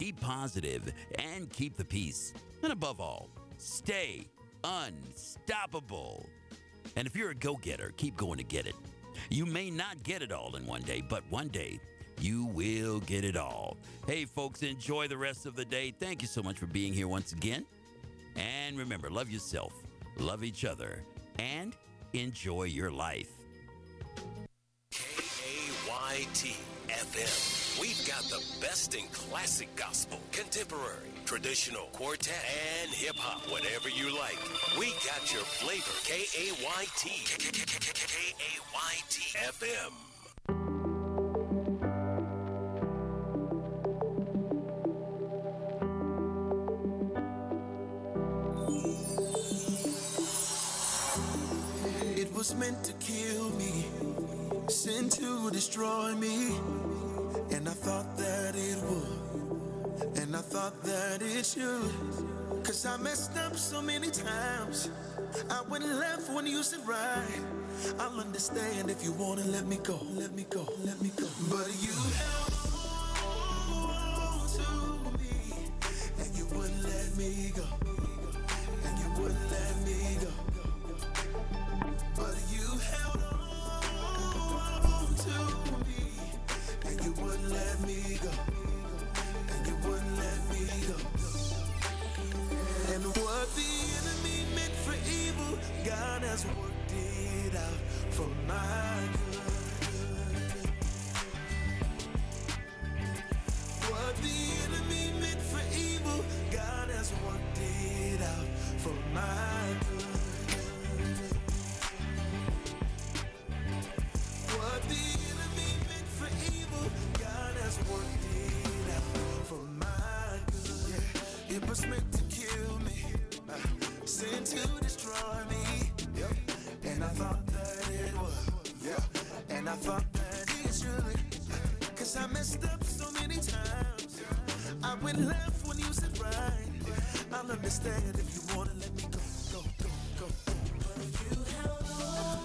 Keep positive and keep the peace. And above all, stay unstoppable. And if you're a go-getter, keep going to get it. You may not get it all in one day, but one day you will get it all. Hey, folks, enjoy the rest of the day. Thank you so much for being here once again. And remember, love yourself, love each other, and enjoy your life. KAYT FM. We've got the best in classic gospel, contemporary, traditional, quartet, and hip-hop. Whatever you like, we got your flavor. KAYT. KAYT FM. It was meant to kill me, sent to destroy me. And I thought that it would, and I thought that it should. Cause I messed up so many times. I went left when you said right. I'll understand if you wanna let me go, let me go, let me go. But you held on to me, and you wouldn't let me go, and you wouldn't let me go. But you held on to me, and you wouldn't let me go, and you wouldn't let me go. And what the enemy meant for evil, God has worked it out for my good. What the enemy meant for evil, God has worked it out for my good. What the enemy meant for evil, God has worked it out for my good. Yeah. It was meant to kill me, sent to destroy me. Yep. And I thought that it would. Yeah. And I thought that it should. Cause I messed up so many times. I went left when you said right. I'll understand if you wanna let me go, go, go, go, go. But you held on.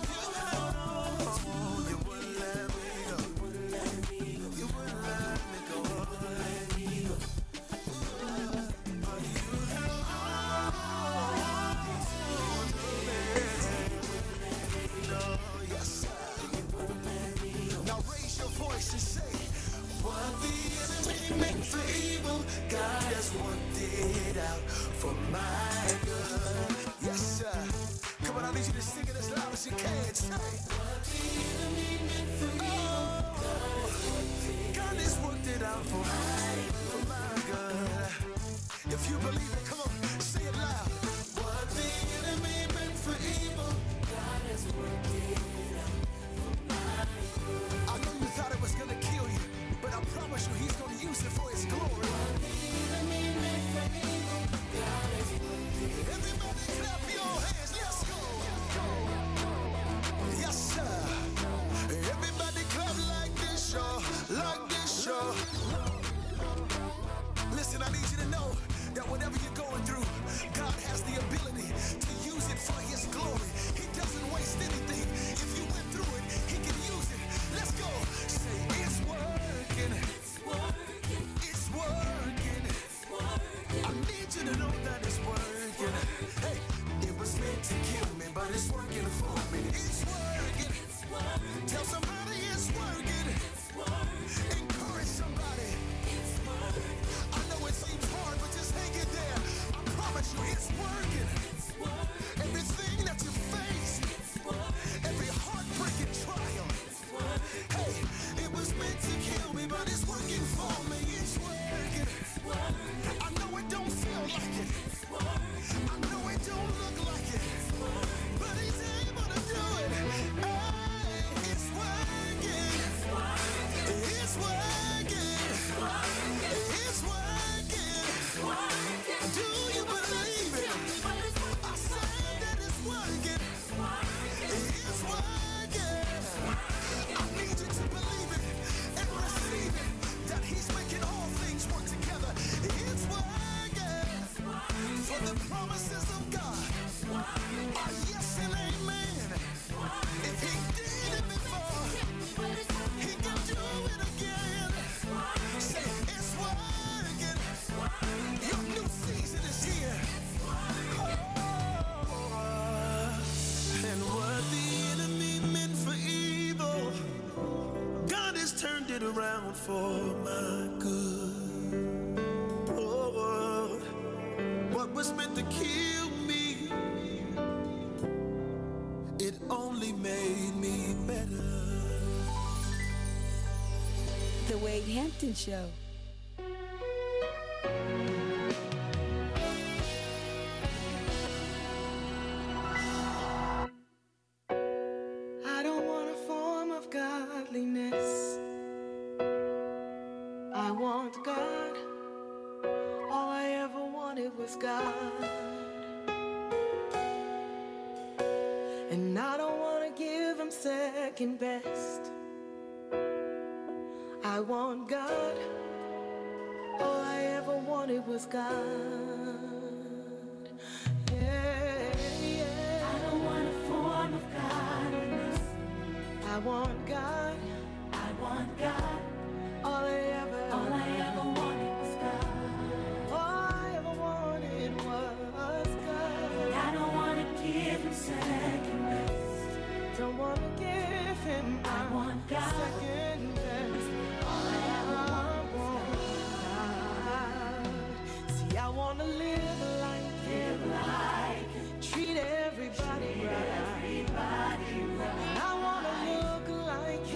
And say, what the enemy meant for evil, God has worked it out for my good. Yes, sir. Come on, I need you to sing it as loud as you can. Say, what the enemy meant for evil, God has worked it out for my good. If you believe it, come on, say it loud. What the enemy meant for evil, God has worked it out for my good. I know you thought it was going to kill you, but I promise you he's going to use it for his glory. Everybody clap your hands, let's go. Yes, sir. Everybody clap like this, y'all, like this, y'all. Listen, I need you to know that whatever you're going through, God has the ability to use it for his glory. He doesn't waste anything. If you went through it, he can use it. Let's go. Say, it's working. It's working. It's working. It's working. I need you to know that it's working. Hey, it was meant to kill me, but it's working for me. It's working. It's working. Tell somebody it's working. It's working. Encourage somebody. It's working. I know it seems hard, but just hang in there. I promise you, it's working. It's working. Everything that you face, it's working. Every heartbreaking trial, it's working. Hey, it was meant to kill me, but it's working for me. It's working. It's working. I know it don't feel like it. It's working. I know it don't look like it. It's working. But he's able to do it. Hey, it's working. It's working. It's working. It's working. It's working. It's working. Do you believe it? I said that it's working. It's working. It's working. I need you to believe it and receive it, that he's making all things work together. It's working. for my good. Oh, what was meant to kill me, it only made me better. The Wade Hampton Show. I don't want a form of godliness. I want God. All I ever wanted was God. And I don't want to give him second best. I want God. All I ever wanted was God. Yeah, yeah. I don't want a form of godliness. I want God. I want God. All I ever wanted was God. All I ever wanted was God. I don't want to give him second best. Don't want to give him I want God. Second best. All I ever want God. See, I want to live like treat everybody right. I want to look like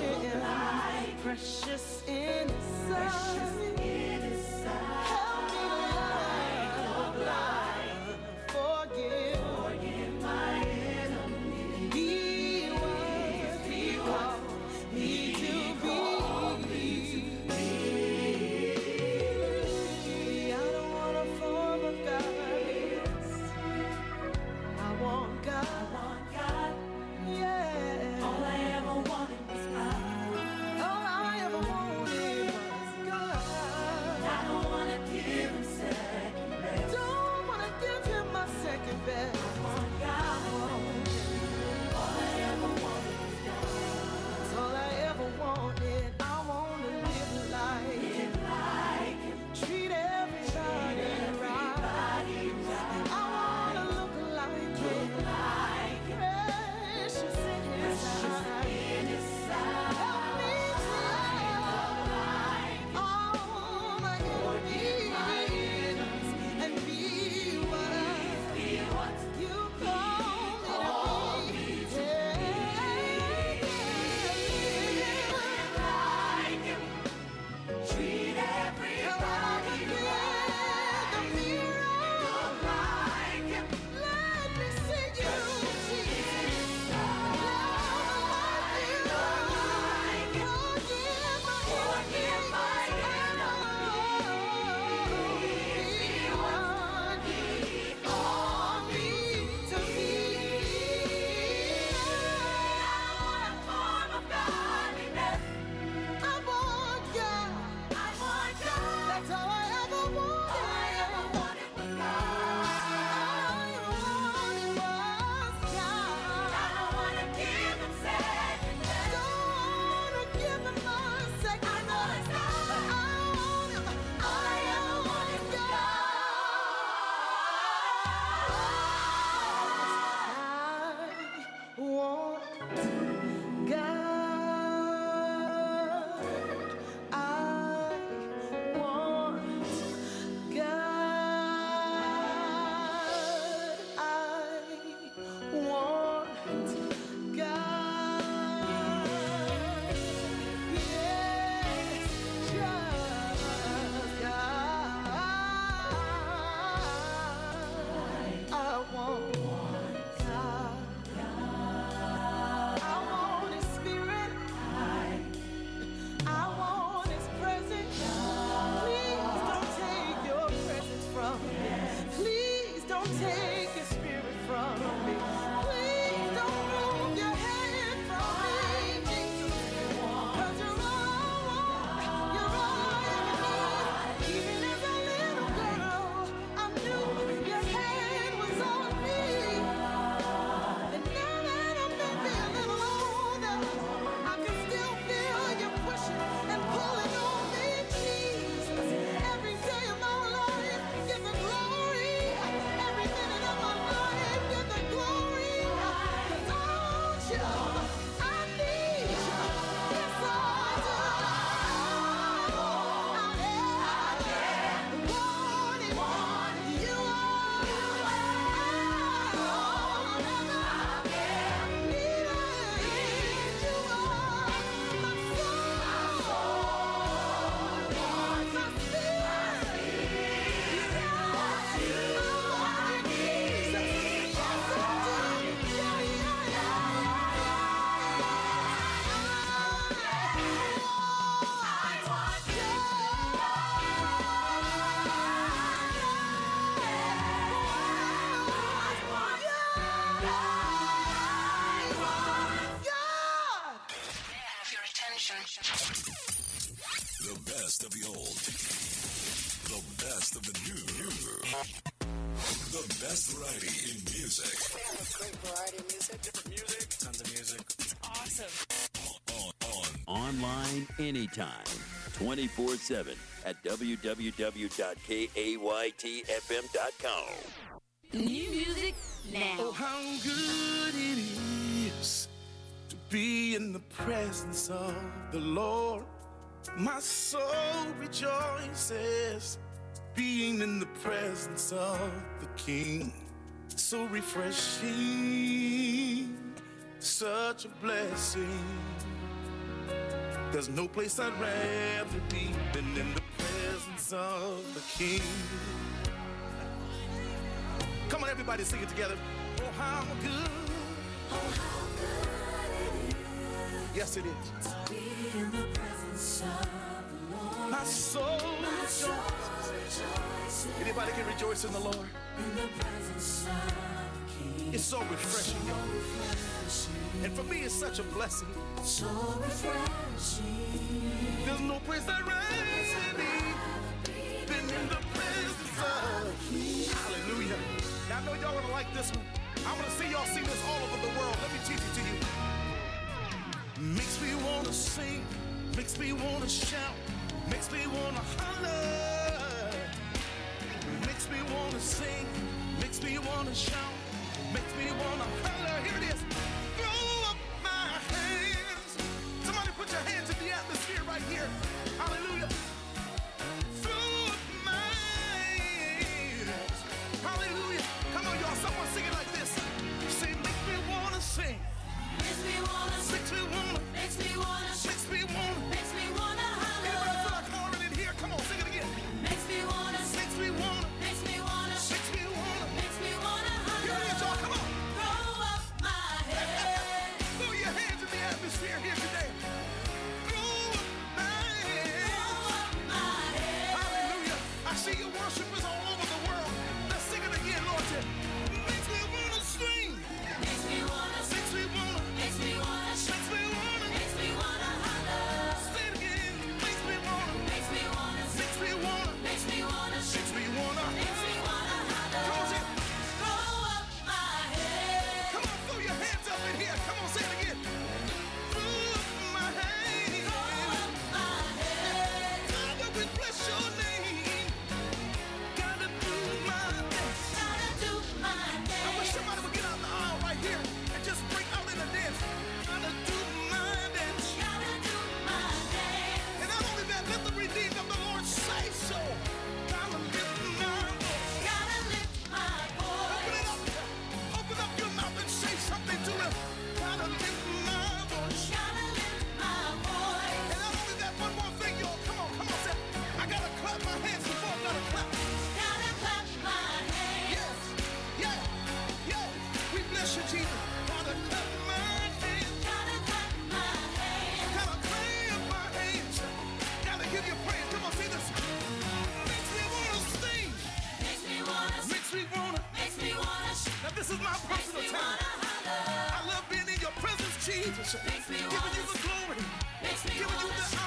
The best variety in music. We have a great variety of music. Different music. Tons of music. It's awesome. Online anytime, 24/7 at www.kaytfm.com. New music now. Oh, how good it is to be in the presence of the Lord. My soul rejoices, being in the presence of the King. So refreshing, such a blessing. There's no place I'd rather be than in the presence of the King. Come on, everybody, sing it together. Oh, how good. Oh, how good it is. Yes, it is. To be in the presence of the Lord. My soul rejoices. Anybody can rejoice in the Lord. In the presence of the King. It's so refreshing, y'all. And for me, it's such a blessing. So refreshing. There's no place I'd rather be than in the presence of the King. Hallelujah. Now, I know y'all gonna like this one. I wanna see y'all sing this all over the world. Let me teach it to you. Makes me wanna sing, makes me wanna shout, makes me wanna holler. Makes me wanna sing, makes me wanna shout, makes me wanna holler. Here it is. Throw up my hands. Somebody put your hands in the atmosphere right here. Hallelujah. Throw up my hands. Hallelujah. Come on, y'all. Someone sing it like this. Say, makes me wanna sing. Makes me wanna. Makes me wanna. Makes me wanna. Makes me wanna. Makes me wanna Anybody feel holler. like hollering in here? Come on, sing it again. Makes me wanna. Makes me wanna. Makes me wanna. Makes me wanna. Makes me wanna Here it is, y'all. holler. Come on. Throw up my head. Throw your hands in the atmosphere here today. Throw up my hands. Throw up my head. Hallelujah. I see your worshipers all over the world. Let's sing it again, Lord. Makes me wanna sing. Makes me wanna. Makes me wanna. Makes me wanna. Makes me wanna. Makes me wanna holler. Say it again. Makes me wanna. Makes me wanna. Makes me wanna. Makes me wanna. Makes me wanna. Makes me wanna holler. Come on, say it. Throw up my head. Come on, throw your hands up in here. Come on, say it again. Throw up my hands. Throw up my head. Father, we bless your name. Gotta do my best. Gotta do my I wish dance. somebody would get out in the aisle right here and just break out in a dance. Gotta do my dance. Gotta do my dance. And not only that, let the redeemed of the Lord say so. Gotta lift my voice. Gotta lift my Open it voice. up. Open up your mouth and say something to him. Gotta lift my voice. Gotta lift my voice. And not only that, one more thing, y'all. Come on, say. I gotta clap my hands before I gotta clap. Gotta clap my hands. Yes, yeah. We bless you, Jesus. Gotta clap my hands. Gotta clap my hands. Gotta clap my hands. Gotta give you praise. Come on, say this. Makes me wanna sing. Makes me wanna. Makes me wanna. Makes me wanna. Now this is my Makes personal me time. wanna holler. I love being in your presence, Jesus. Makes me Giving wanna. you the glory. Makes me Giving you wanna. the